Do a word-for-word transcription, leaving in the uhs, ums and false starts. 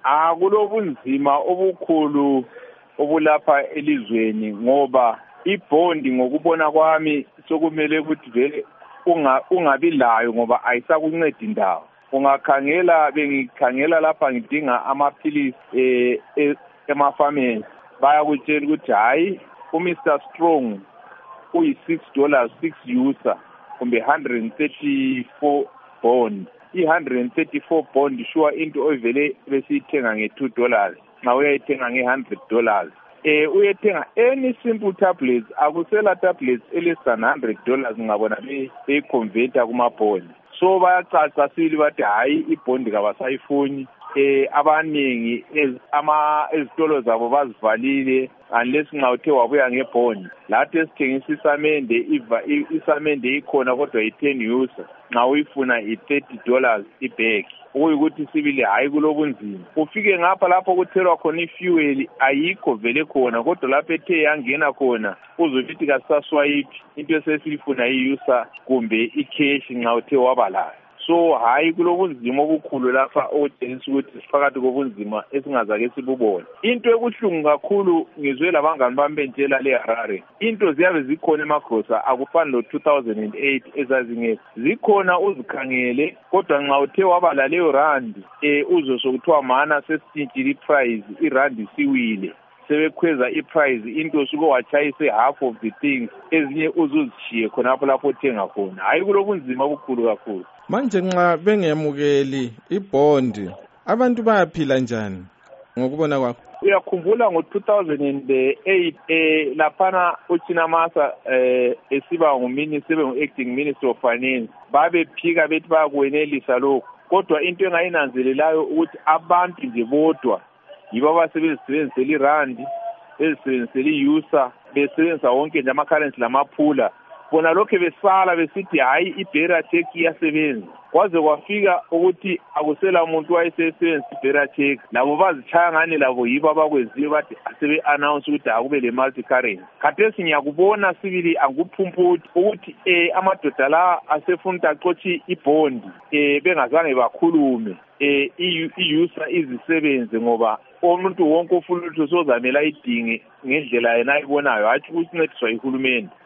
Akulobunzima obukhulu obulapha elizweni ngoba ibhondi ngokubona kwami sokumele ukuthi vele unga ungabi layo ngoba ayisakuncedi indawo. Ungakhangela bengikhangela lapha ngidinga amaphilisi eh emafameni bayakutshela ukuthi hayi uMister Strong uyi six dollars six user kumbe one hundred thirty-four bond. I one hundred thirty-four bond sure into oyivele besiyithenga nge two dollars nxa uyayithenga nge one hundred dollars. Eh uyethenga any simple tablets akusela tablets eless than one hundred dollars ngabona be converter kuma bond. So bayacaca sili bathi hayi ibhondi kabasayifuni eh abaningi ama ezitolo zabo bazivalile unless nxa uthe wabuya ngebhondi. Lathi esithengisa isamende iva isamende ikhona kodwa i ten user nxa uyifuna i thirty dollars ibag. Ukuyikuthi sibili hayi kulobunzima. Ufike ngapha lapho kuthelwa khona ifuel ayikho vele khona kodwa lapho ethe yangena khona uzofithi kasaswipe into esesifuna i-user kumbe i-cash nxa uthe wabalayo. So hayi kulobunzima obukhulu lapha okutshengisa ukuthi siphakathi kobunzima esingazake sibubone. Into ekuhlungu kakhulu ngizwe labangani bami bentshela le Harare. Into ziyabe zikhona emagrosa akufani lo two thousand eight ezazingekho. Zikhona uzikhangele kodwa nxa uthe wabala leyo rand eh uzosokuthiwa mana sesitshintshile iprice irand siwile. Sebekhweza iprice into suke wachayise half of the things ezinye uzuzishiye khonapho lapho othenga khona. Hayi kulobunzima obukhulu kakhulu. Manje nxa bengemukeli ibhondi abantu bayaphila njani ngokubona kwakho? Uyakhumbula ngo two thousand eight eh laphana uChinamasa eh esiba nguminister ngu-acting minister of finance babephika bethi bayakwenelisa lokho kodwa into engayinanzelelayo ukuthi abantu nje bodwa yibo abasebenzisela irandi bezisebenzisela i-user besebenzisa wonke nje ama-currency lamaphula bona lokho besala besithi hayi i-bearer check iyasebenza kwaze kwafika ukuthi akusela umuntu wayesebenzisa i-bearer check labo bazichaya ngane labo yibo abakweziwe bathi asebe announce ukuthi akube le multi currency. Khathesi ngiyakubona sibili angikuphumputhi ukuthi eh amadoda la asefuna ukuthi axotshe ibhondi eh bengazange bakhulume eh i-user izisebenze ngoba umuntu wonke ufuna ukuthi sozamela idinge ngendlela yena ayibonayo hathi ukuncediswa ihulumeni.